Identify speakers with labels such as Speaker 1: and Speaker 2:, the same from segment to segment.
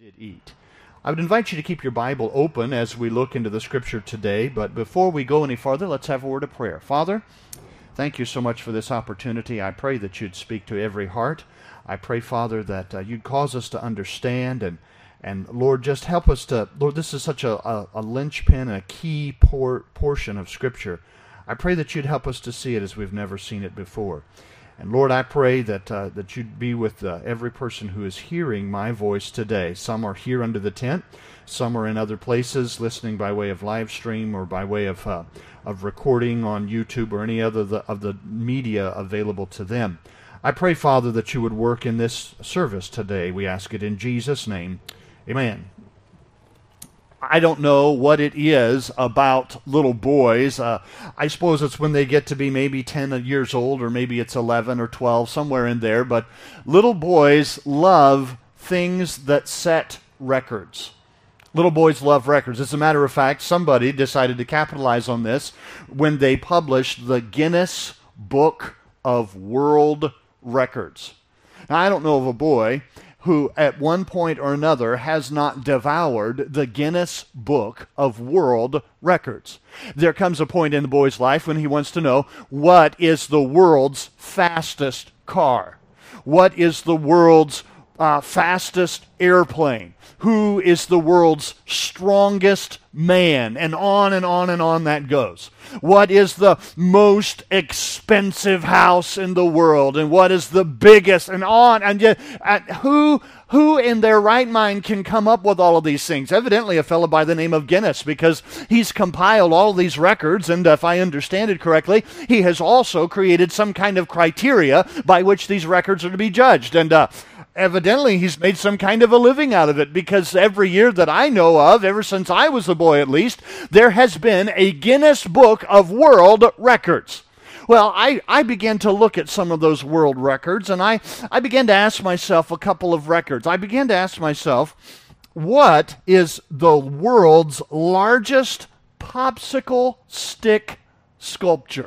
Speaker 1: did eat. I would invite you to keep your Bible open as we look into the Scripture today, but before we go any farther, let's have a word of prayer. Father, thank you so much for this opportunity. I pray that you'd speak to every heart. I pray, Father, that you'd cause us to understand, and Lord, just help us to, Lord, this is such a linchpin, a key portion of Scripture. I pray that you'd help us to see it as we've never seen it before. And Lord, I pray that you'd be with every person who is hearing my voice today. Some are here under the tent. Some are in other places listening by way of live stream or by way of recording on YouTube or any other of the media available to them. I pray, Father, that you would work in this service today. We ask it in Jesus' name. Amen. I don't know what it is about little boys. I suppose it's when they get to be maybe 10 years old, or maybe it's 11 or 12, somewhere in there. But little boys love things that set records. Little boys love records. As a matter of fact, somebody decided to capitalize on this when they published the Guinness Book of World Records. Now, I don't know of a boy who at one point or another has not devoured the Guinness Book of World Records. There comes a point in the boy's life when he wants to know, what is the world's fastest car? What is the world's fastest airplane? Who is the world's strongest man? And on and on and on that goes. What is the most expensive house in the world? And what is the biggest? And on. And who in their right mind can come up with all of these things? Evidently a fellow by the name of Guinness, because he's compiled all of these records, and if I understand it correctly, he has also created some kind of criteria by which these records are to be judged. And evidently he's made some kind of a living out of it, because every year that I know of, ever since I was a boy at least, there has been a Guinness Book of World Records. Well, I began to look at some of those world records, and I began to ask myself a couple of records. I began to ask myself, what is the world's largest popsicle stick sculpture?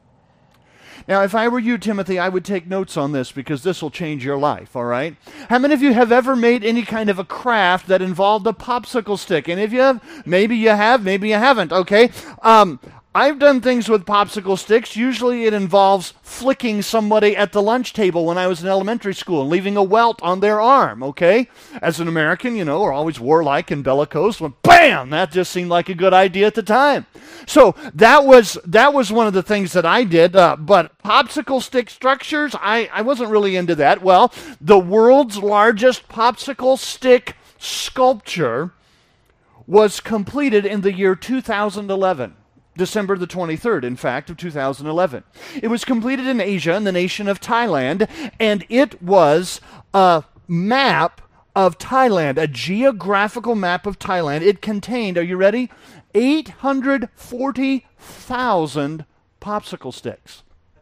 Speaker 1: Now, if I were you, Timothy, I would take notes on this, because this will change your life, all right? How many of you have ever made any kind of a craft that involved a popsicle stick? And if you have, maybe you haven't, okay? I've done things with popsicle sticks. Usually it involves flicking somebody at the lunch table when I was in elementary school and leaving a welt on their arm, okay? As an American, we're always warlike and bellicose. When bam! That just seemed like a good idea at the time. So that was one of the things that I did. But popsicle stick structures, I wasn't really into that. Well, the world's largest popsicle stick sculpture was completed in the year 2011. December the 23rd, in fact, of 2011. It was completed in Asia, in the nation of Thailand, and it was a map of Thailand, a geographical map of Thailand. It contained, are you ready? 840,000 popsicle sticks.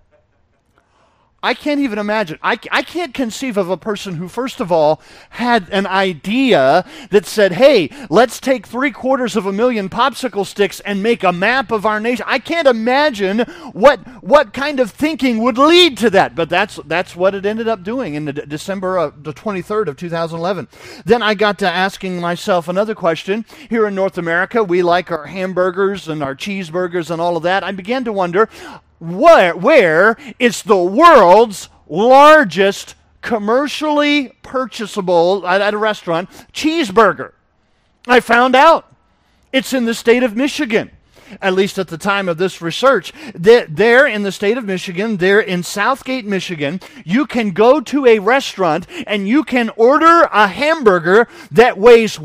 Speaker 1: I can't even imagine. I can't conceive of a person who, first of all, had an idea that said, hey, let's take 750,000 popsicle sticks and make a map of our nation. I can't imagine what kind of thinking would lead to that. But that's what it ended up doing in December the 23rd of 2011. Then I got to asking myself another question. Here in North America, we like our hamburgers and our cheeseburgers and all of that. I began to wonder, where is the world's largest commercially purchasable, at a restaurant, cheeseburger? I found out. It's in the state of Michigan. At least at the time of this research. There in the state of Michigan, there in Southgate, Michigan, you can go to a restaurant and you can order a hamburger that weighs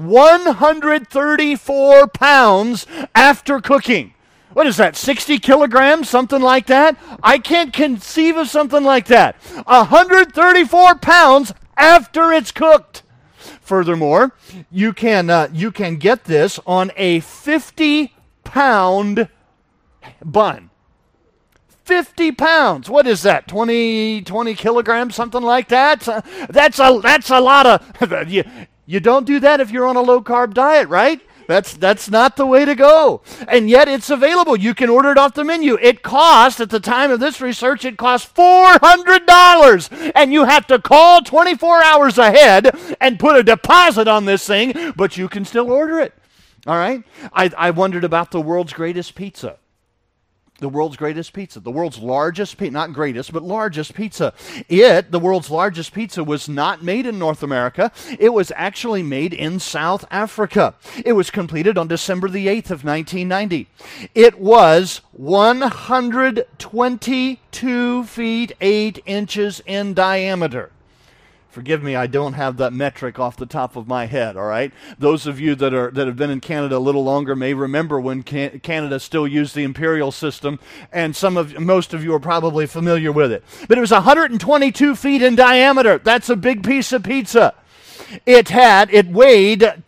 Speaker 1: 134 pounds after cooking. What is that, 60 kilograms, something like that? I can't conceive of something like that. 134 pounds after it's cooked. Furthermore, you can get this on a 50-pound bun. 50 pounds. What is that, 20 kilograms, something like that? That's a lot of... You don't do that if you're on a low-carb diet, right? That's not the way to go. And yet it's available. You can order it off the menu. It cost, at the time of this research, it cost $400. And you have to call 24 hours ahead and put a deposit on this thing, but you can still order it. All right? I wondered about the world's greatest pizza. The world's greatest pizza. The world's largest pizza, not greatest, but largest pizza. The world's largest pizza, was not made in North America. It was actually made in South Africa. It was completed on December the 8th of 1990. It was 122 feet 8 inches in diameter. Forgive me, I don't have that metric off the top of my head, all right? Those of you that have been in Canada a little longer may remember when Canada still used the imperial system, and most of you are probably familiar with it. But it was 122 feet in diameter. That's a big piece of pizza. It weighed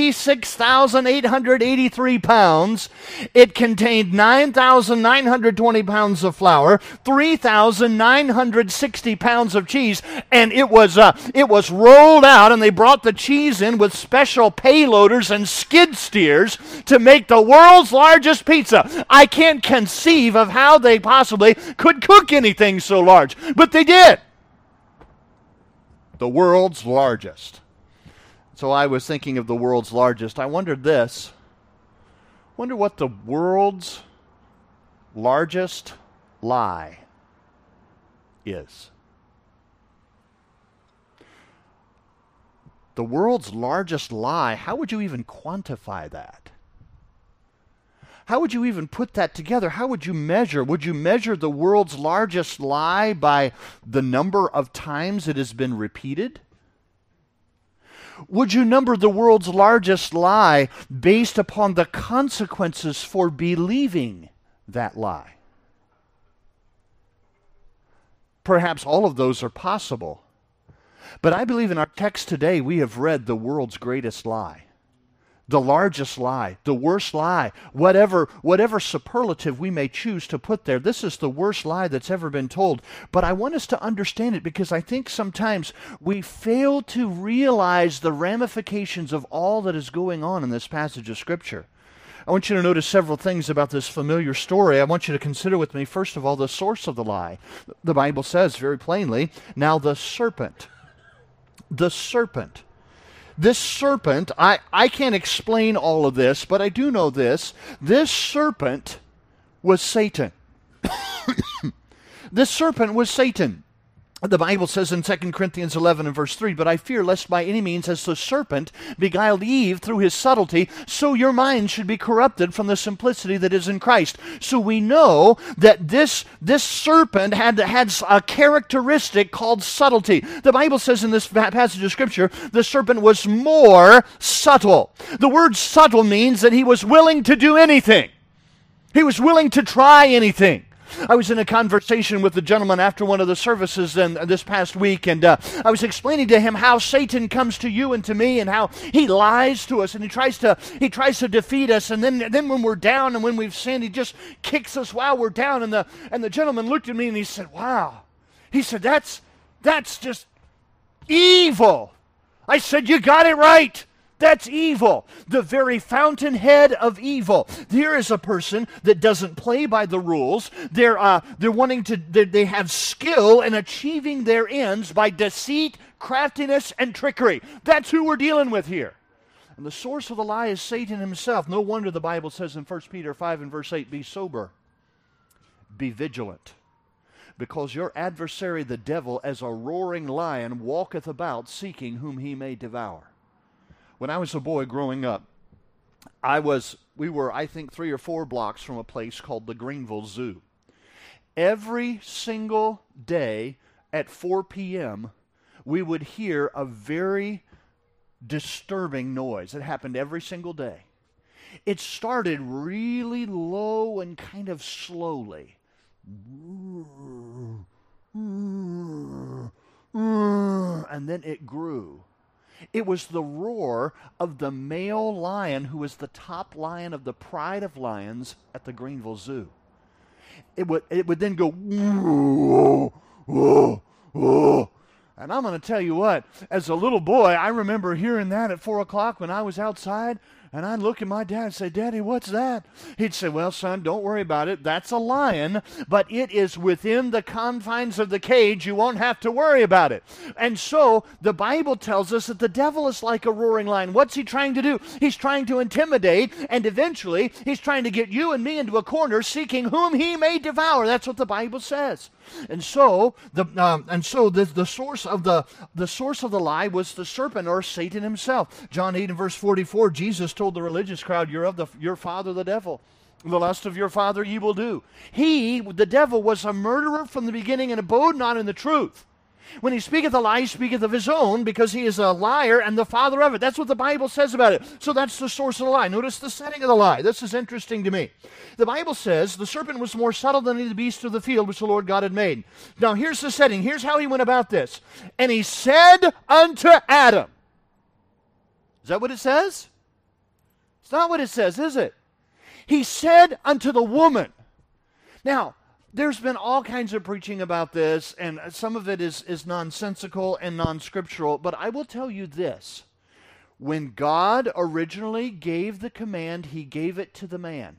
Speaker 1: 26,883 pounds. It contained 9,920 pounds of flour, 3,960 pounds of cheese, and it was rolled out, and they brought the cheese in with special payloaders and skid steers to make the world's largest pizza. I can't conceive of how they possibly could cook anything so large, but they did. The world's largest. So I was thinking of the world's largest. I wondered this. Wonder what the world's largest lie is. The world's largest lie, how would you even quantify that? How would you even put that together? How would you measure? Would you measure the world's largest lie by the number of times it has been repeated? Would you number the world's largest lie based upon the consequences for believing that lie? Perhaps all of those are possible. But I believe in our text today we have read the world's greatest lie. The largest lie, the worst lie, whatever superlative we may choose to put there, this is the worst lie that's ever been told. But I want us to understand it because I think sometimes we fail to realize the ramifications of all that is going on in this passage of Scripture. I want you to notice several things about this familiar story. I want you to consider with me, first of all, the source of the lie. The Bible says very plainly, now the serpent. This serpent, I can't explain all of this, but I do know this. This serpent was Satan. This serpent was Satan. The Bible says in 2 Corinthians 11 and verse 3, but I fear lest by any means as the serpent beguiled Eve through his subtlety, so your mind should be corrupted from the simplicity that is in Christ. So we know that this serpent had a characteristic called subtlety. The Bible says in this passage of Scripture, the serpent was more subtle. The word subtle means that he was willing to do anything. He was willing to try anything. I was in a conversation with a gentleman after one of the services this past week, and I was explaining to him how Satan comes to you and to me, and how he lies to us, and he tries to defeat us, and then when we're down and when we've sinned, he just kicks us while we're down. And the gentleman looked at me and he said, "Wow," he said, "That's just evil." I said, "You got it right. That's evil, the very fountainhead of evil." Here is a person that doesn't play by the rules. They have skill in achieving their ends by deceit, craftiness, and trickery. That's who we're dealing with here. And the source of the lie is Satan himself. No wonder the Bible says in 1 Peter 5 and verse 8, be sober, be vigilant, because your adversary the devil as a roaring lion walketh about seeking whom he may devour. When I was a boy growing up, we were, I think, 3 or 4 blocks from a place called the Greenville Zoo. Every single day at 4 p.m., we would hear a very disturbing noise. It happened every single day. It started really low and kind of slowly. And then it grew. It was the roar of the male lion who was the top lion of the pride of lions at the Greenville Zoo. It would then go, whoa, whoa, whoa. And I'm going to tell you what, as a little boy, I remember hearing that at 4 o'clock when I was outside. And I'd look at my dad and say, Daddy, what's that? He'd say, well, son, don't worry about it. That's a lion, but it is within the confines of the cage. You won't have to worry about it. And so the Bible tells us that the devil is like a roaring lion. What's he trying to do? He's trying to intimidate, and eventually he's trying to get you and me into a corner, seeking whom he may devour. That's what the Bible says. And so the source of the lie was the serpent, or Satan himself. John 8 and verse 44, Jesus told the religious crowd, "You're of your father the devil. The lust of your father ye will do." He, the devil, was a murderer from the beginning and abode not in the truth. When he speaketh a lie, he speaketh of his own, because he is a liar and the father of it. That's what the Bible says about it. So that's the source of the lie. Notice the setting of the lie. This is interesting to me. The Bible says the serpent was more subtle than any of the beasts of the field which the Lord God had made. Now here's the setting. Here's how he went about this. And he said unto Adam. Is that what it says? It's not what it says, is it? He said unto the woman. Now, there's been all kinds of preaching about this, and some of it is nonsensical and non-scriptural, but I will tell you this. When God originally gave the command, he gave it to the man.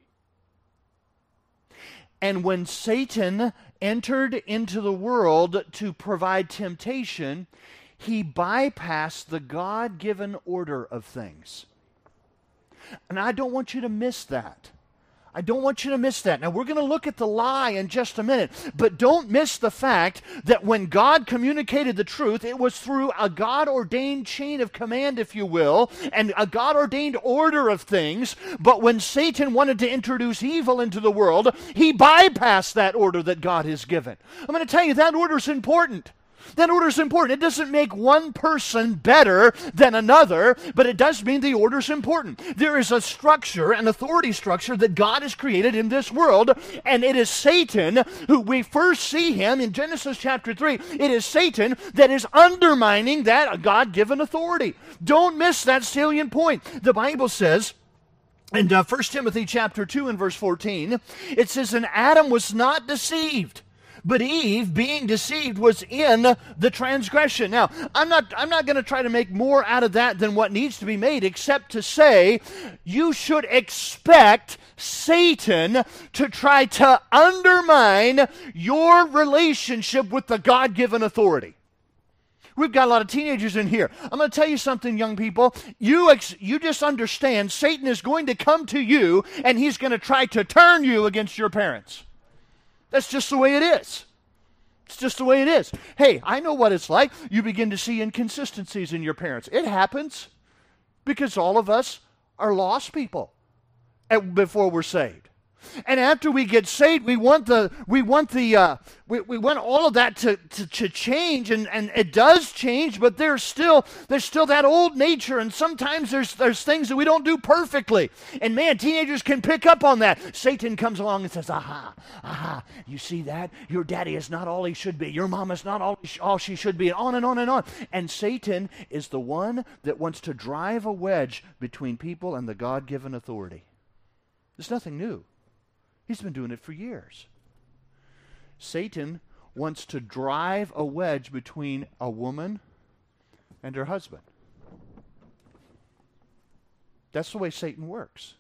Speaker 1: And when Satan entered into the world to provide temptation, he bypassed the God-given order of things. And I don't want you to miss that. I don't want you to miss that. Now, we're going to look at the lie in just a minute, but don't miss the fact that when God communicated the truth, it was through a God-ordained chain of command, if you will, and a God-ordained order of things. But when Satan wanted to introduce evil into the world, he bypassed that order that God has given. I'm going to tell you, that order is important. That order is important. It doesn't make one person better than another, but it does mean the order is important. There is a structure, an authority structure that God has created in this world, and it is Satan who we first see him in Genesis chapter 3. It is Satan that is undermining that God-given authority. Don't miss that salient point. The Bible says, in 1 Timothy chapter 2 and verse 14, it says, "And Adam was not deceived, but Eve, being deceived, was in the transgression." Now, I'm not going to try to make more out of that than what needs to be made, except to say you should expect Satan to try to undermine your relationship with the God-given authority. We've got a lot of teenagers in here. I'm going to tell you something, young people. You just understand Satan is going to come to you, and he's going to try to turn you against your parents. That's just the way it is. It's just the way it is. Hey, I know what it's like. You begin to see inconsistencies in your parents. It happens because all of us are lost people before we're saved. And after we get saved, we want all of that to change, and it does change, but there's still that old nature, and sometimes there's things that we don't do perfectly. And man, teenagers can pick up on that. Satan comes along and says, aha, you see that? Your daddy is not all he should be. Your mom is not all she should be, and on and on and on. And Satan is the one that wants to drive a wedge between people and the God-given authority. There's nothing new. He's been doing it for years. Satan wants to drive a wedge between a woman and her husband. That's the way Satan works.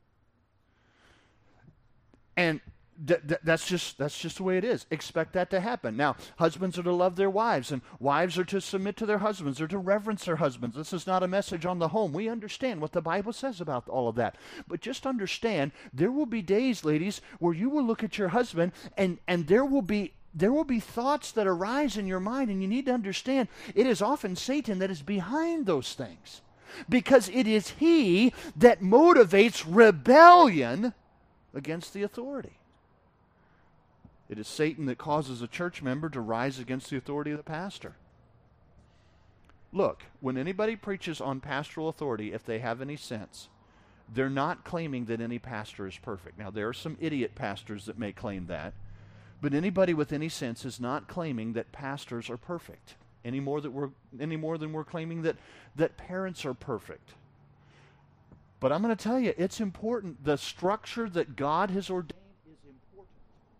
Speaker 1: And that's just the way it is. Expect that to happen. Now, husbands are to love their wives, and wives are to submit to their husbands, or to reverence their husbands. This is not a message on the home. We understand what the Bible says about all of that. But just understand, there will be days, ladies, where you will look at your husband, and there will be thoughts that arise in your mind, and you need to understand it is often Satan that is behind those things, because it is he that motivates rebellion against the authority. It is Satan that causes a church member to rise against the authority of the pastor. Look, when anybody preaches on pastoral authority, if they have any sense, they're not claiming that any pastor is perfect. Now, there are some idiot pastors that may claim that, but anybody with any sense is not claiming that pastors are perfect any more than we're claiming that parents are perfect. But I'm going to tell you, it's important. The structure that God has ordained is important.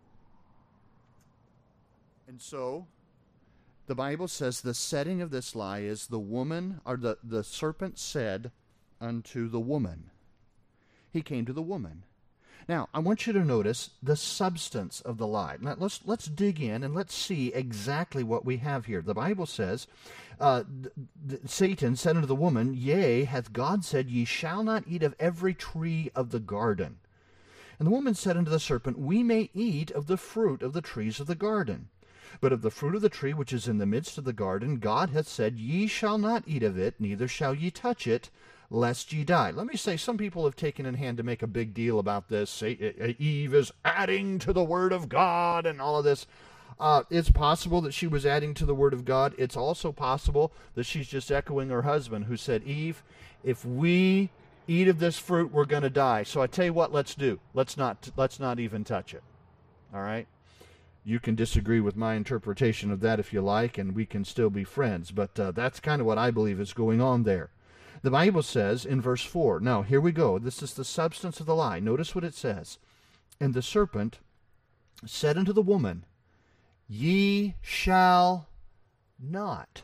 Speaker 1: And so, the Bible says the setting of this lie is the woman, or the serpent said unto the woman. He came to the woman. Now, I want you to notice the substance of the lie. Now, let's dig in and let's see exactly what we have here. The Bible says, Satan said unto the woman, Yea, hath God said, Ye shall not eat of every tree of the garden. And the woman said unto the serpent, We may eat of the fruit of the trees of the garden. But of the fruit of the tree which is in the midst of the garden, God hath said, Ye shall not eat of it, neither shall ye touch it, lest ye die. Let me say, some people have taken in hand to make a big deal about this. Eve is adding to the Word of God and all of this. It's possible that she was adding to the Word of God. It's also possible that she's just echoing her husband, who said, Eve, if we eat of this fruit, we're going to die. So I tell you what, let's do. Let's not even touch it. All right? You can disagree with my interpretation of that if you like, and we can still be friends. But that's kind of what I believe is going on there. The Bible says in verse 4, now here we go. This is the substance of the lie. Notice what it says. And the serpent said unto the woman, Ye shall not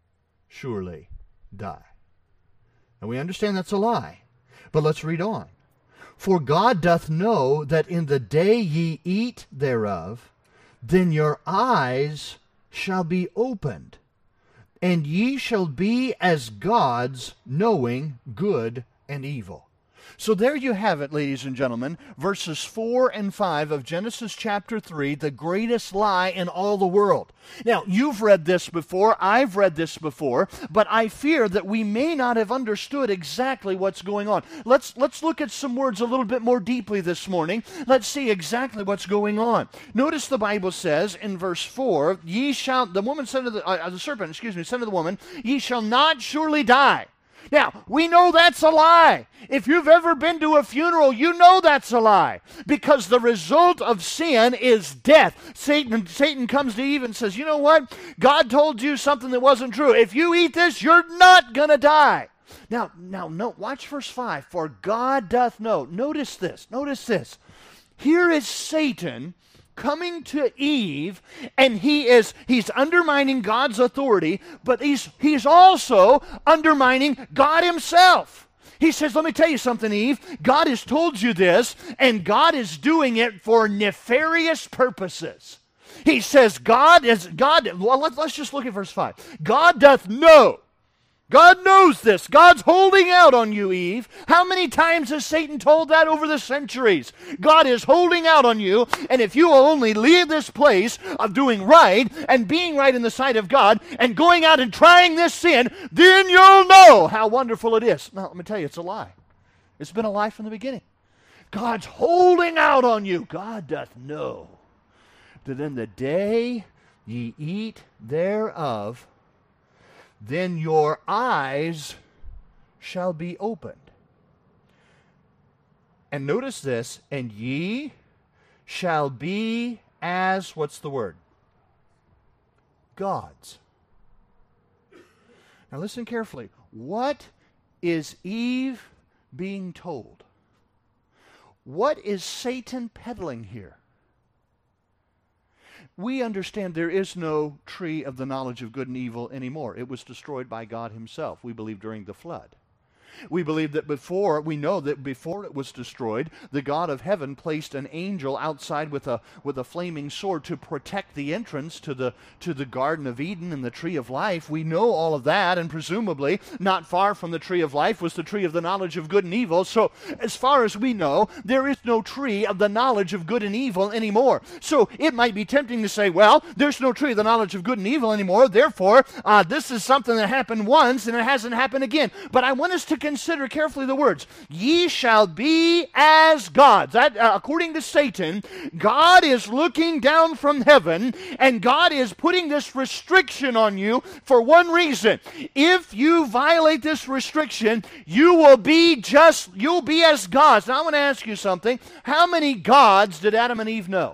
Speaker 1: surely die. And we understand that's a lie. But let's read on. For God doth know that in the day ye eat thereof, then your eyes shall be opened, and ye shall be as gods, knowing good and evil. So there you have it, ladies and gentlemen, verses 4 and 5 of Genesis chapter 3, the greatest lie in all the world. Now, you've read this before, I've read this before, but I fear that we may not have understood exactly what's going on. Let's look at some words a little bit more deeply this morning. Let's see exactly what's going on. Notice the Bible says in verse 4, the woman said to the serpent, said to the woman, Ye shall not surely die. Now, we know that's a lie. If you've ever been to a funeral, you know that's a lie. Because the result of sin is death. Satan comes to Eve and says, you know what? God told you something that wasn't true. If you eat this, you're not going to die. Now, watch verse 5. For God doth know. Notice this. Here is Satan coming to Eve, and he's undermining God's authority, but he's also undermining God himself. He says, let me tell you something, Eve. God has told you this, and God is doing it for nefarious purposes. He says, let's just look at verse 5. God doth know. God knows this. God's holding out on you, Eve. How many times has Satan told that over the centuries? God is holding out on you, and if you will only leave this place of doing right and being right in the sight of God and going out and trying this sin, then you'll know how wonderful it is. Now, let me tell you, it's a lie. It's been a lie from the beginning. God's holding out on you. God doth know that in the day ye eat thereof, then your eyes shall be opened. And notice this, and ye shall be as, what's the word? Gods. Now listen carefully. What is Eve being told? What is Satan peddling here? We understand there is no tree of the knowledge of good and evil anymore. It was destroyed by God himself, we believe, during the flood. We believe that before it was destroyed, the God of heaven placed an angel outside with a flaming sword to protect the entrance to the Garden of Eden and the tree of life. We know all of that, and presumably not far from the tree of life was the tree of the knowledge of good and evil. So as far as we know, there is no tree of the knowledge of good and evil anymore. So it might be tempting to say, well, there's no tree of the knowledge of good and evil anymore, therefore this is something that happened once and it hasn't happened again. But I want us to consider carefully the words. Ye shall be as gods. That, according to Satan, God is looking down from heaven, and God is putting this restriction on you for one reason. If you violate this restriction, you'll be as gods. Now I want to ask you something. How many gods did Adam and Eve know?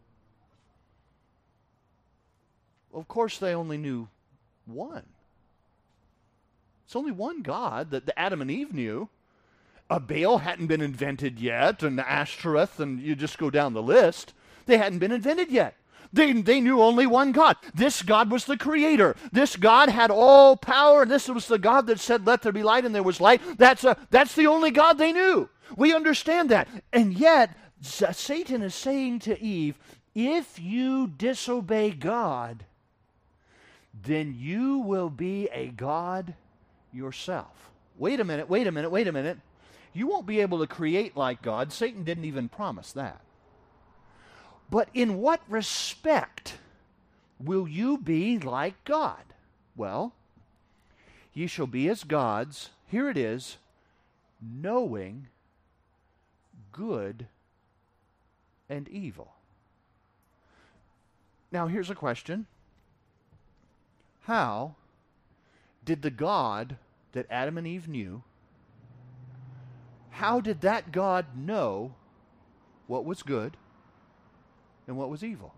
Speaker 1: Well, of course they only knew one. It's only one God that Adam and Eve knew. Baal hadn't been invented yet, and Ashtoreth, and you just go down the list. They hadn't been invented yet. They knew only one God. This God was the creator. This God had all power. This was the God that said, let there be light, and there was light. That's the only God they knew. We understand that. And yet, Satan is saying to Eve, if you disobey God, then you will be a god yourself. Wait a minute. You won't be able to create like God. Satan didn't even promise that. But in what respect will you be like God? Well, ye shall be as gods, here it is, knowing good and evil. Now, here's a question. How did the God that Adam and Eve knew, how did that God know what was good and what was evil?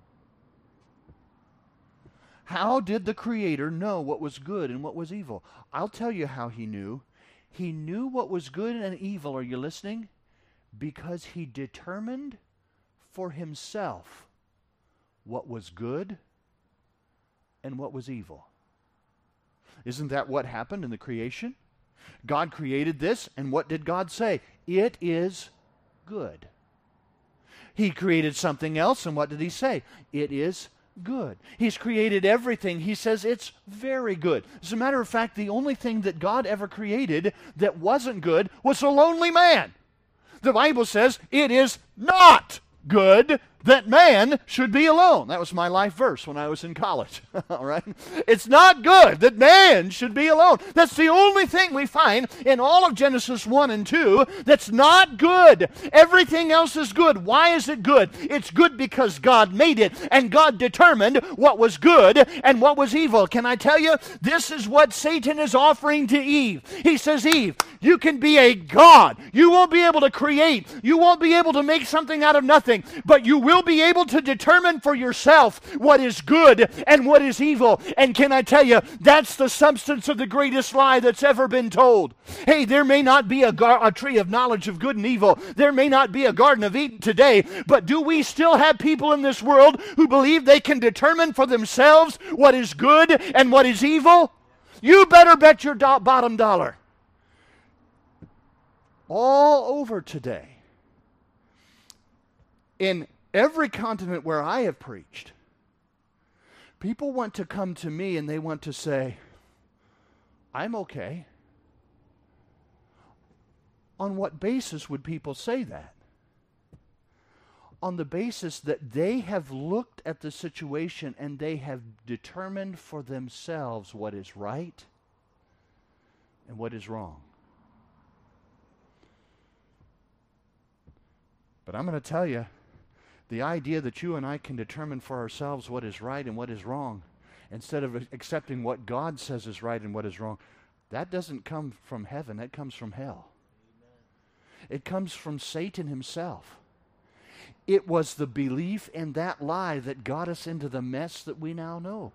Speaker 1: How did the Creator know what was good and what was evil? I'll tell you how he knew. He knew what was good and evil, are you listening? Because he determined for himself what was good and what was evil. Isn't that what happened in the creation? God created this, and what did God say? It is good. He created something else, and what did he say? It is good. He's created everything. He says it's very good. As a matter of fact, the only thing that God ever created that wasn't good was a lonely man. The Bible says it is not good that man should be alone. That was my life verse when I was in college. All right? It's not good that man should be alone. That's the only thing we find in all of Genesis 1 and 2 that's not good. Everything else is good. Why is it good? It's good because God made it, and God determined what was good and what was evil. Can I tell you? This is what Satan is offering to Eve. He says, Eve, you can be a god. You won't be able to create. You won't be able to make something out of nothing, but you will be able to determine for yourself what is good and what is evil. And can I tell you, that's the substance of the greatest lie that's ever been told. Hey, there may not be a tree of knowledge of good and evil. There may not be a Garden of Eden today, but do we still have people in this world who believe they can determine for themselves what is good and what is evil? You better bet your bottom dollar. All over today, in every continent where I have preached, people want to come to me and they want to say, I'm okay. On what basis would people say that? On the basis that they have looked at the situation and they have determined for themselves what is right and what is wrong. But I'm going to tell you, the idea that you and I can determine for ourselves what is right and what is wrong, instead of accepting what God says is right and what is wrong, that doesn't come from heaven, that comes from hell. It comes from Satan himself. It was the belief in that lie that got us into the mess that we now know.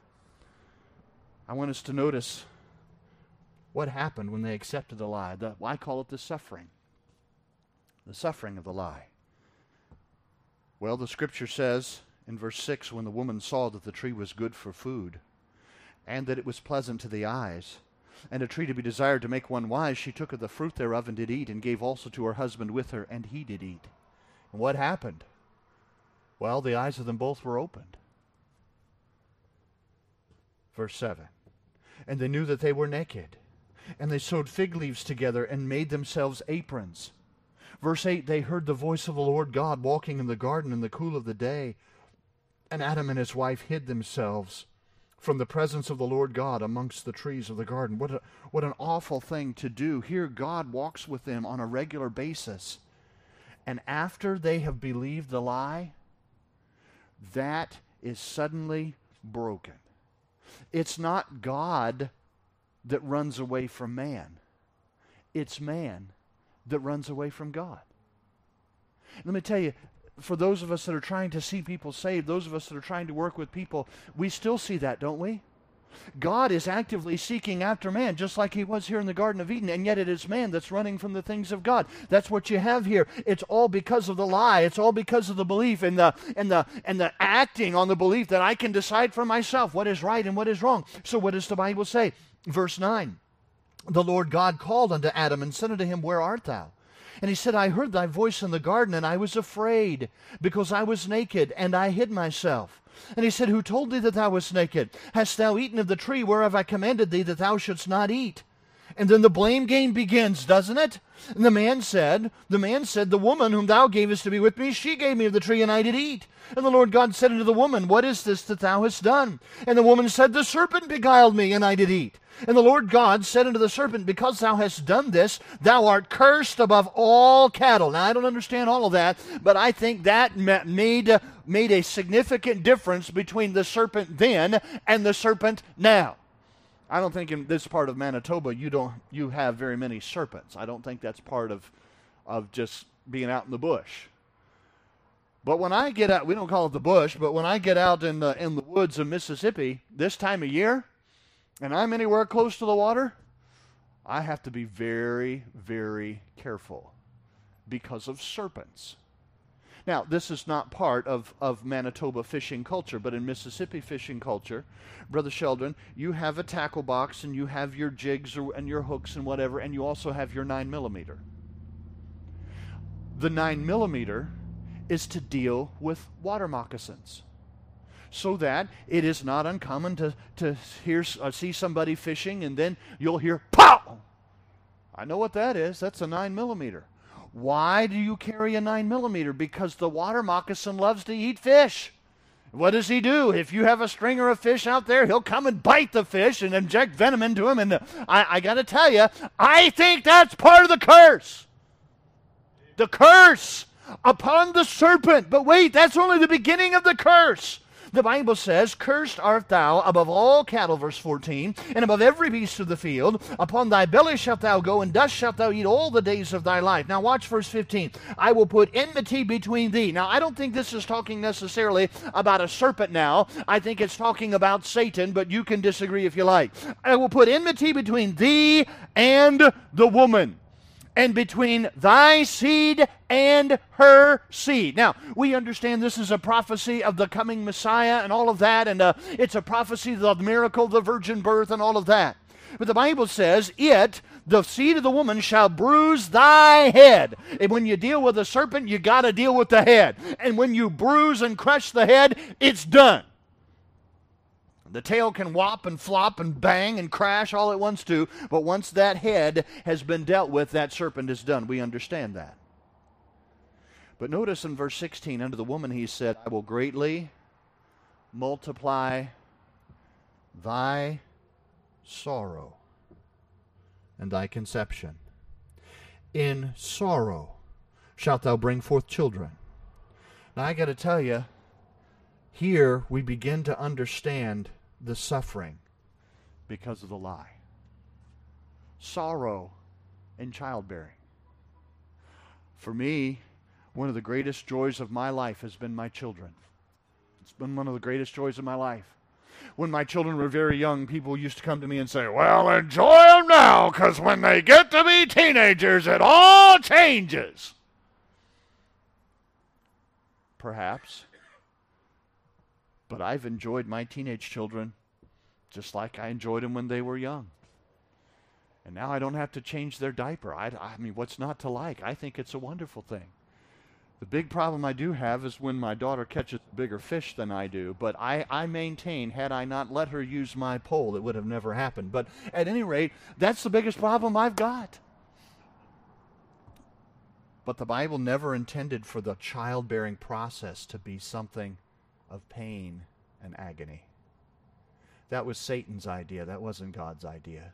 Speaker 1: I want us to notice what happened when they accepted the lie. I call it the suffering. The suffering of the lie. Well, the scripture says in verse 6, when the woman saw that the tree was good for food, and that it was pleasant to the eyes, and a tree to be desired to make one wise, she took of the fruit thereof and did eat, and gave also to her husband with her, and he did eat. And what happened? Well, the eyes of them both were opened. Verse 7. And they knew that they were naked, and they sewed fig leaves together and made themselves aprons. Verse 8, they heard the voice of the Lord God walking in the garden in the cool of the day, and Adam and his wife hid themselves from the presence of the Lord God amongst the trees of the garden. What an awful thing to do. Here God walks with them on a regular basis. And after they have believed the lie, that is suddenly broken. It's not God that runs away from man. It's man that runs away from God. Let me tell you, for those of us that are trying to see people saved, those of us that are trying to work with people, we still see that, don't we? God is actively seeking after man, just like he was here in the Garden of Eden, and yet it is man that's running from the things of God. That's what you have here. It's all because of the lie. It's all because of the belief and the acting on the belief that I can decide for myself what is right and what is wrong. So what does the Bible say? Verse 9, the Lord God called unto Adam and said unto him, Where art thou? And he said, I heard thy voice in the garden, and I was afraid, because I was naked, and I hid myself. And he said, Who told thee that thou wast naked? Hast thou eaten of the tree whereof I commanded thee that thou shouldst not eat? And then the blame game begins, doesn't it? And the man said, The woman whom thou gavest to be with me, she gave me of the tree, and I did eat. And the Lord God said unto the woman, What is this that thou hast done? And the woman said, The serpent beguiled me, and I did eat. And the Lord God said unto the serpent, Because thou hast done this, thou art cursed above all cattle. Now, I don't understand all of that, but I think that made a significant difference between the serpent then and the serpent now. I don't think in this part of Manitoba you have very many serpents. I don't think that's part of just being out in the bush. But when I get out, we don't call it the bush, but when I get out in the woods of Mississippi this time of year, and I'm anywhere close to the water, I have to be very, very careful because of serpents. Now, this is not part of Manitoba fishing culture, but in Mississippi fishing culture, Brother Sheldon, you have a tackle box and you have your jigs and your hooks and whatever, and you also have your 9mm. The 9mm is to deal with water moccasins, so that it is not uncommon to see somebody fishing and then you'll hear pow! I know what that is. That's a 9mm. Why do you carry a 9mm? Because the water moccasin loves to eat fish. What does he do? If you have a stringer of fish out there, he'll come and bite the fish and inject venom into him. And I got to tell you, I think that's part of the curse. The curse upon the serpent. But wait, that's only the beginning of the curse. The Bible says, Cursed art thou above all cattle, verse 14, and above every beast of the field. Upon thy belly shalt thou go, and dust shalt thou eat all the days of thy life. Now watch verse 15. I will put enmity between thee. Now I don't think this is talking necessarily about a serpent now. I think it's talking about Satan, but you can disagree if you like. I will put enmity between thee and the woman, and between thy seed and her seed. Now, we understand this is a prophecy of the coming Messiah and all of that, and it's a prophecy of the miracle of the virgin birth and all of that. But the Bible says, the seed of the woman, shall bruise thy head. And when you deal with a serpent, you got to deal with the head. And when you bruise and crush the head, it's done. The tail can whop and flop and bang and crash all it wants to, but once that head has been dealt with, that serpent is done. We understand that. But notice in verse 16, unto the woman he said, I will greatly multiply thy sorrow and thy conception. In sorrow shalt thou bring forth children. Now I got to tell you, here we begin to understand the suffering because of the lie. Sorrow in childbearing. For me, one of the greatest joys of my life has been my children. It's been one of the greatest joys of my life. When my children were very young, people used to come to me and say, well, enjoy them now, because when they get to be teenagers, it all changes. Perhaps. But I've enjoyed my teenage children just like I enjoyed them when they were young. And now I don't have to change their diaper. I mean, what's not to like? I think it's a wonderful thing. The big problem I do have is when my daughter catches bigger fish than I do. But I maintain, had I not let her use my pole, it would have never happened. But at any rate, that's the biggest problem I've got. But the Bible never intended for the childbearing process to be something of pain and agony. That was Satan's idea. That wasn't God's idea.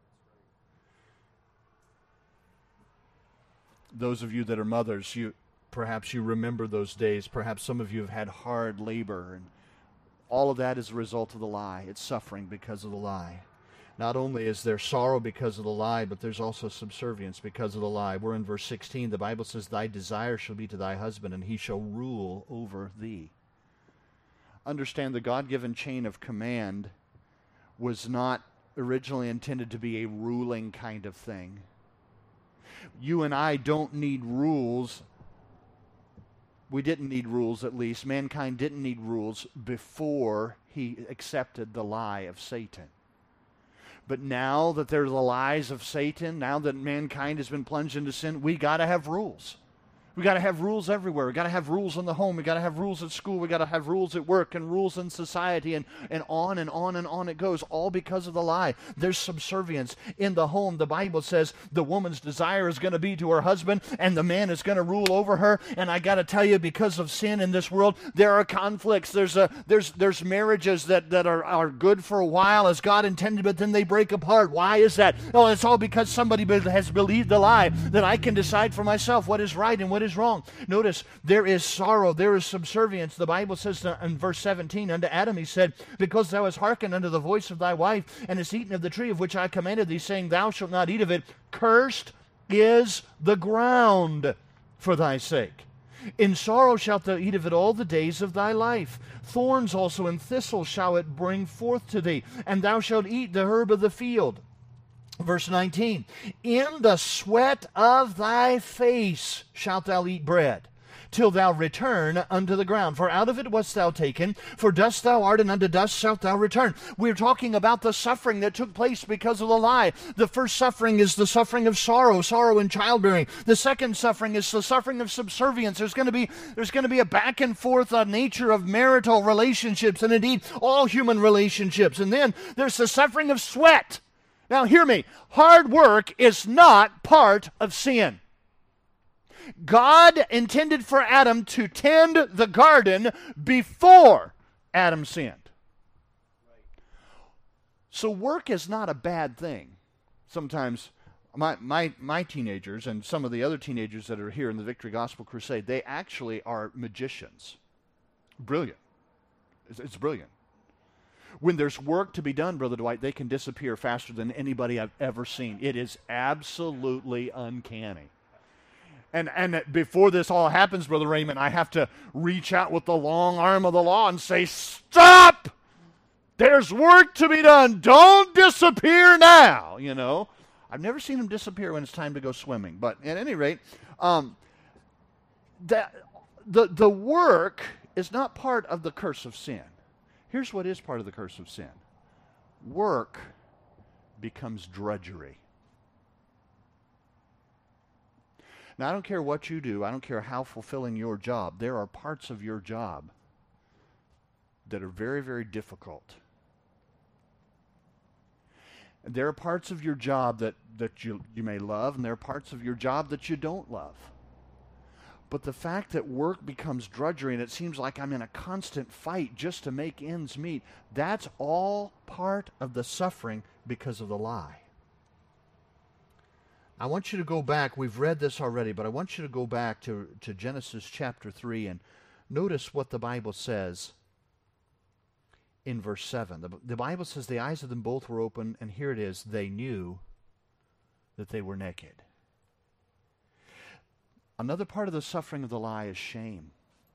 Speaker 1: Those of you that are mothers, perhaps you remember those days. Perhaps some of you have had hard labor, and all of that is a result of the lie. It's suffering because of the lie. Not only is there sorrow because of the lie, but there's also subservience because of the lie. We're in verse 16. The Bible says, thy desire shall be to thy husband, and he shall rule over thee. Understand the God-given chain of command was not originally intended to be a ruling kind of thing. You and I don't need rules. We didn't need rules, at least. Mankind didn't need rules before he accepted the lie of Satan. But now that there's the lies of Satan, now that mankind has been plunged into sin, we got to have rules. We got to have rules everywhere. We got to have rules in the home. We got to have rules at school. We got to have rules at work and rules in society, and on and on and on it goes, all because of the lie. There's subservience in the home. The Bible says the woman's desire is going to be to her husband, and the man is going to rule over her. And I got to tell you, because of sin in this world, there are conflicts. There's marriages that are good for a while as God intended, but then they break apart. Why is that? Oh, it's all because somebody has believed the lie that I can decide for myself what is right and what is wrong. Notice, there is sorrow, there is subservience. The Bible says in verse 17, unto Adam he said, because thou hast hearkened unto the voice of thy wife, and hast eaten of the tree of which I commanded thee, saying, thou shalt not eat of it, cursed is the ground for thy sake. In sorrow shalt thou eat of it all the days of thy life. Thorns also and thistles shall it bring forth to thee, and thou shalt eat the herb of the field. Verse 19, in the sweat of thy face shalt thou eat bread, till thou return unto the ground. For out of it wast thou taken, for dust thou art, and unto dust shalt thou return. We're talking about the suffering that took place because of the lie. The first suffering is the suffering of sorrow in childbearing. The second suffering is the suffering of subservience. There's going to be a back and forth nature of marital relationships, and indeed all human relationships. And then there's the suffering of sweat. Now hear me, hard work is not part of sin. God intended for Adam to tend the garden before Adam sinned. So work is not a bad thing. Sometimes my teenagers and some of the other teenagers that are here in the Victory Gospel Crusade, they actually are magicians. Brilliant. It's brilliant. When there's work to be done, Brother Dwight, they can disappear faster than anybody I've ever seen. It is absolutely uncanny. And before this all happens, Brother Raymond, I have to reach out with the long arm of the law and say, stop! There's work to be done. Don't disappear now, you know. I've never seen them disappear when it's time to go swimming. But at any rate, the work is not part of the curse of sin. Here's what is part of the curse of sin. Work becomes drudgery. Now, I don't care what you do. I don't care how fulfilling your job. There are parts of your job that are very, very difficult. There are parts of your job that you may love, and there are parts of your job that you don't love. But the fact that work becomes drudgery and it seems like I'm in a constant fight just to make ends meet, that's all part of the suffering because of the lie. I want you to go back. We've read this already, but I want you to go back to Genesis chapter 3 and notice what the Bible says in verse 7. The Bible says the eyes of them both were open, and here it is, they knew that they were naked. Another part of the suffering of the lie is shame.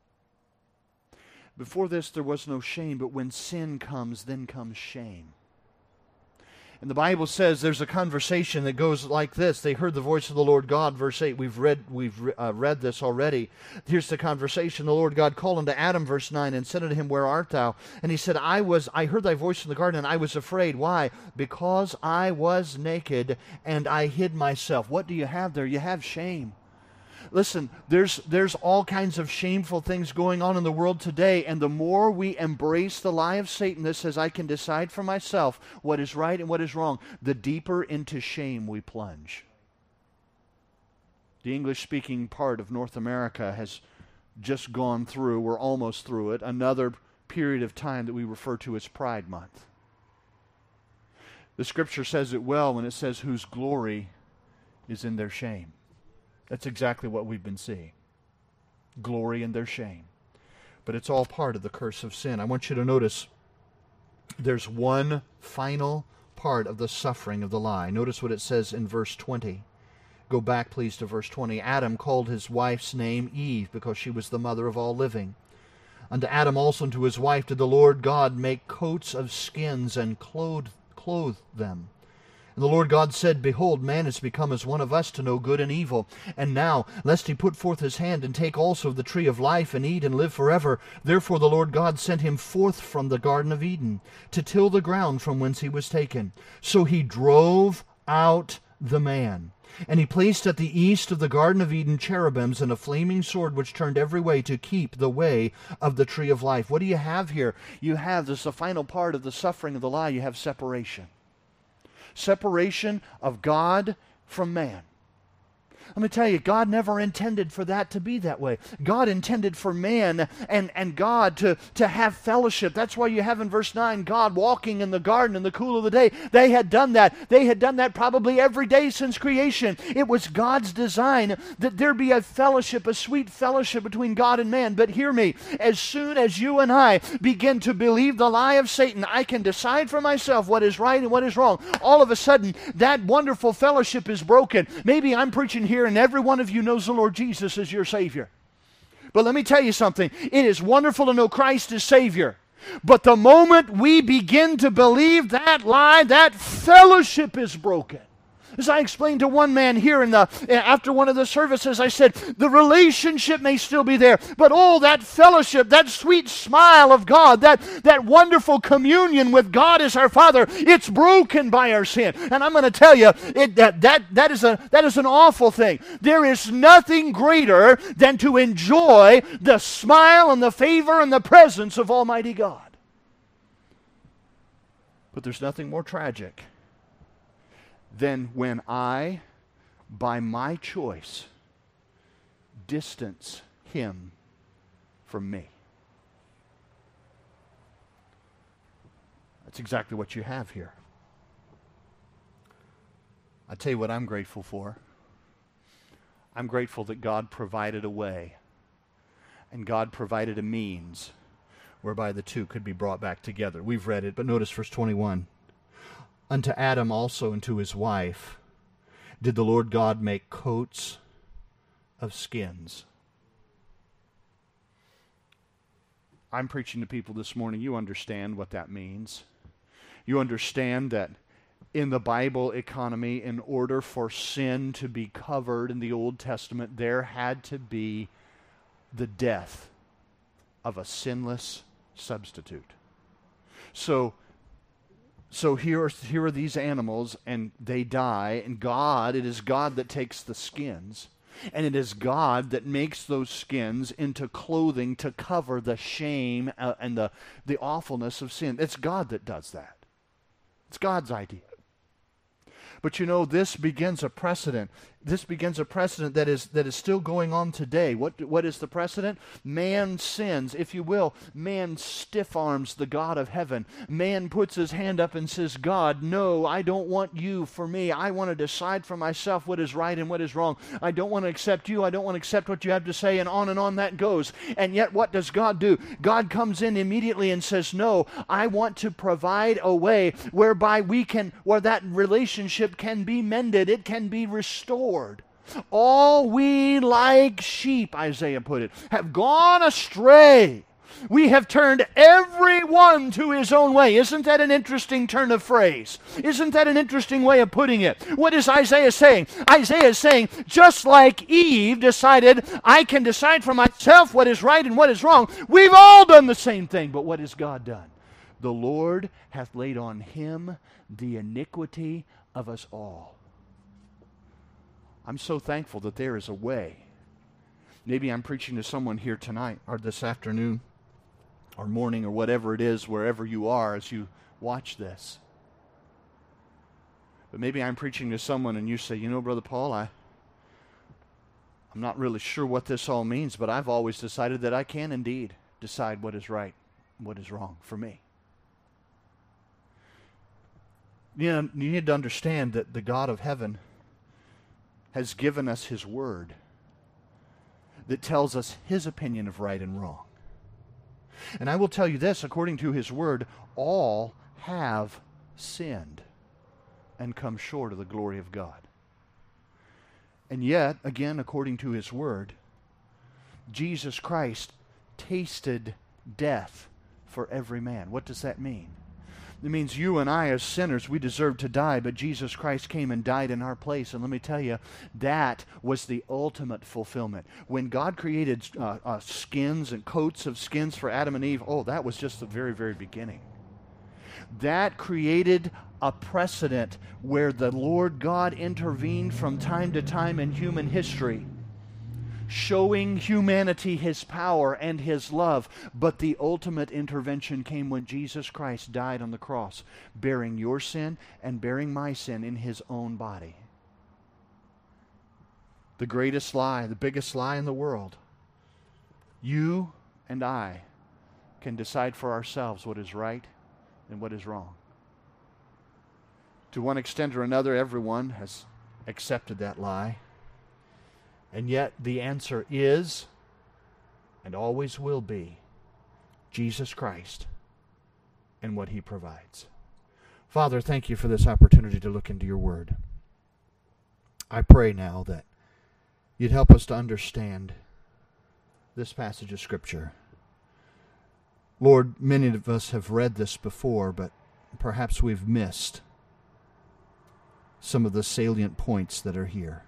Speaker 1: Before this, there was no shame, but when sin comes, then comes shame. And the Bible says there's a conversation that goes like this. They heard the voice of the Lord God, verse 8. We've read this already. Here's the conversation. The Lord God called unto Adam, verse 9, and said unto him, where art thou? And he said, I heard thy voice in the garden, and I was afraid. Why? Because I was naked, and I hid myself. What do you have there? You have shame. Listen, there's all kinds of shameful things going on in the world today, and the more we embrace the lie of Satan that says I can decide for myself what is right and what is wrong, the deeper into shame we plunge. The English-speaking part of North America has just gone through, we're almost through it, another period of time that we refer to as Pride Month. The Scripture says it well when it says, whose glory is in their shame. That's exactly what we've been seeing. Glory in their shame. But it's all part of the curse of sin. I want you to notice there's one final part of the suffering of the lie. Notice what it says in verse 20. Go back, please, to verse 20. Adam called his wife's name Eve because she was the mother of all living. Unto Adam also and to his wife did the Lord God make coats of skins and clothe them. And the Lord God said, Behold, man is become as one of us to know good and evil. And now, lest he put forth his hand and take also of the tree of life and eat and live forever, therefore the Lord God sent him forth from the Garden of Eden to till the ground from whence he was taken. So he drove out the man. And he placed at the east of the Garden of Eden cherubims and a flaming sword which turned every way to keep the way of the tree of life. What do you have here? You have, this is the final part of the suffering of the lie, you have separation. Separation of God from man. Let me tell you, God never intended for that to be that way. God intended for man and God to have fellowship. That's why you have in verse 9, God walking in the garden in the cool of the day. They had done that. They had done that probably every day since creation. It was God's design that there be a fellowship, a sweet fellowship between God and man. But hear me, as soon as you and I begin to believe the lie of Satan, I can decide for myself what is right and what is wrong. All of a sudden, that wonderful fellowship is broken. Maybe I'm preaching here and every one of you knows the Lord Jesus as your Savior. But let me tell you something. It is wonderful to know Christ as Savior. But the moment we begin to believe that lie, that fellowship is broken. As I explained to one man here after one of the services, I said, the relationship may still be there, but oh, that fellowship, that sweet smile of God, that wonderful communion with God as our Father, it's broken by our sin. And I'm going to tell you, that is an awful thing. There is nothing greater than to enjoy the smile and the favor and the presence of Almighty God. But there's nothing more tragic than when I, by my choice, distance Him from me. That's exactly what you have here. I tell you what I'm grateful for. I'm grateful that God provided a way, and God provided a means whereby the two could be brought back together. We've read it, but notice verse 21. Unto Adam also and to his wife did the Lord God make coats of skins. I'm preaching to people this morning. You understand what that means. You understand that in the Bible economy, in order for sin to be covered in the Old Testament, there had to be the death of a sinless substitute. So here are these animals, and they die, and it is God that takes the skins, and it is God that makes those skins into clothing to cover the shame and the awfulness of sin. It's God that does that. It's God's idea. But you know, this begins a precedent. This begins a precedent that is still going on today. What is the precedent? Man sins, if you will. Man stiff-arms the God of heaven. Man puts his hand up and says, God, no, I don't want you for me. I want to decide for myself what is right and what is wrong. I don't want to accept you. I don't want to accept what you have to say, and on that goes. And yet what does God do? God comes in immediately and says, no, I want to provide a way whereby where that relationship can be mended. It can be restored. All we like sheep, Isaiah put it, have gone astray. We have turned everyone to his own way. Isn't that an interesting turn of phrase? Isn't that an interesting way of putting it? What is Isaiah saying? Isaiah is saying, just like Eve decided, I can decide for myself what is right and what is wrong, we've all done the same thing. But what has God done? The Lord hath laid on him the iniquity of us all. I'm so thankful that there is a way. Maybe I'm preaching to someone here tonight or this afternoon or morning or whatever it is, wherever you are as you watch this. But maybe I'm preaching to someone and you say, you know, Brother Paul, I'm not really sure what this all means, but I've always decided that I can indeed decide what is right and what is wrong for me. You know, you need to understand that the God of heaven has given us His Word that tells us His opinion of right and wrong. And I will tell you this, according to His Word, all have sinned and come short of the glory of God. And yet, again, according to His Word, Jesus Christ tasted death for every man. What does that mean? It means you and I as sinners, we deserve to die, but Jesus Christ came and died in our place. And let me tell you, that was the ultimate fulfillment. When God created skins and coats of skins for Adam and Eve, that was just the very, very beginning. That created a precedent where the Lord God intervened from time to time in human history, showing humanity His power and His love. But the ultimate intervention came when Jesus Christ died on the cross, bearing your sin and bearing my sin in His own body. The greatest lie, the biggest lie in the world. You and I can decide for ourselves what is right and what is wrong. To one extent or another, everyone has accepted that lie. And yet the answer is, and always will be, Jesus Christ and what He provides. Father, thank You for this opportunity to look into Your Word. I pray now that You'd help us to understand this passage of Scripture. Lord, many of us have read this before, but perhaps we've missed some of the salient points that are here.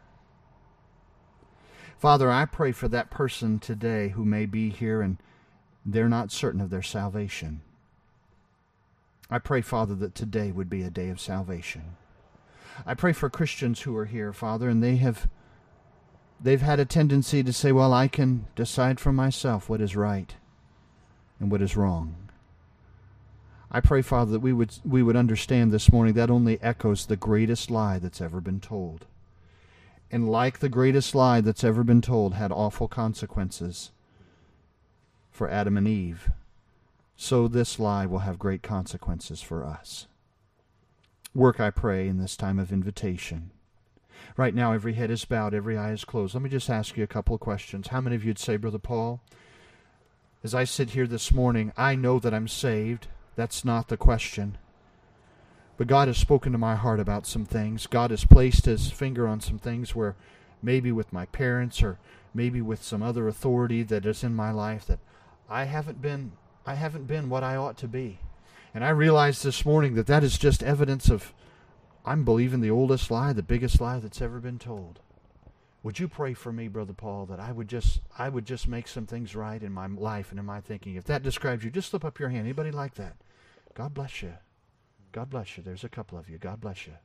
Speaker 1: Father, I pray for that person today who may be here and they're not certain of their salvation. I pray, Father, that today would be a day of salvation. I pray for Christians who are here, Father, and they've had a tendency to say, well, I can decide for myself what is right and what is wrong. I pray, Father, that we would understand this morning that only echoes the greatest lie that's ever been told. And like the greatest lie that's ever been told had awful consequences for Adam and Eve, so this lie will have great consequences for us. Work, I pray, in this time of invitation. Right now, every head is bowed, every eye is closed. Let me just ask you a couple of questions. How many of you would say, Brother Paul, as I sit here this morning, I know that I'm saved. That's not the question. But God has spoken to my heart about some things. God has placed His finger on some things where maybe with my parents or maybe with some other authority that is in my life that I haven't been what I ought to be. And I realized this morning that that is just evidence of I'm believing the oldest lie, the biggest lie that's ever been told. Would you pray for me, Brother Paul, that I would just make some things right in my life and in my thinking? If that describes you, just slip up your hand. Anybody like that? God bless you. God bless you. There's a couple of you. God bless you.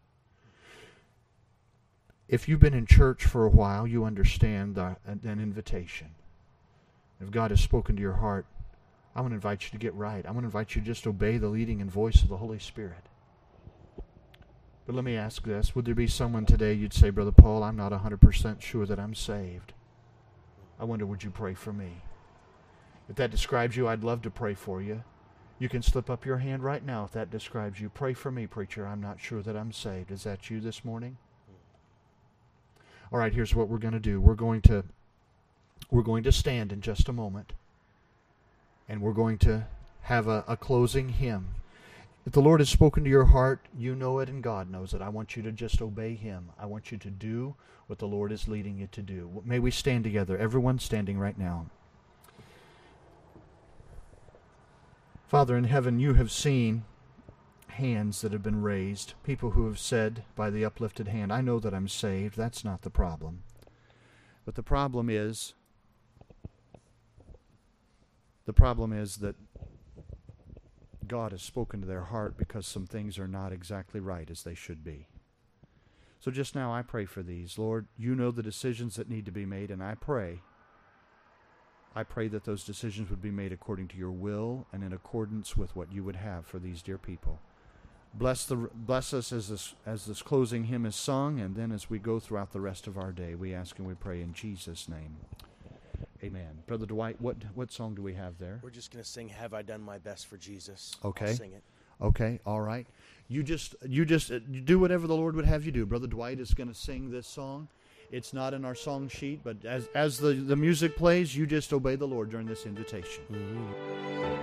Speaker 1: If you've been in church for a while, you understand an invitation. If God has spoken to your heart, I want to invite you to get right. I want to invite you to just obey the leading and voice of the Holy Spirit. But let me ask this. Would there be someone today you'd say, Brother Paul, I'm not 100% sure that I'm saved. I wonder, would you pray for me? If that describes you, I'd love to pray for you. You can slip up your hand right now if that describes you. Pray for me, preacher. I'm not sure that I'm saved. Is that you this morning? All right, here's what we're going to do. We're going to stand in just a moment. And we're going to have a closing hymn. If the Lord has spoken to your heart, you know it and God knows it. I want you to just obey Him. I want you to do what the Lord is leading you to do. May we stand together. Everyone standing right now. Father in heaven, you have seen hands that have been raised, people who have said by the uplifted hand, I know that I'm saved. That's not the problem. But the problem is that God has spoken to their heart because some things are not exactly right as they should be. So just now I pray for these. Lord, you know the decisions that need to be made, and I pray that those decisions would be made according to your will and in accordance with what you would have for these dear people. Bless us as this closing hymn is sung, and then as we go throughout the rest of our day, we ask and we pray in Jesus' name. Amen. Brother Dwight, what song do we have there?
Speaker 2: We're just going to sing "Have I Done My Best for Jesus."
Speaker 1: Okay.
Speaker 2: I'll sing it.
Speaker 1: Okay, all right. You just do whatever the Lord would have you do. Brother Dwight is going to sing this song. It's not in our song sheet, but as the music plays, you just obey the Lord during this invitation.
Speaker 2: Mm-hmm.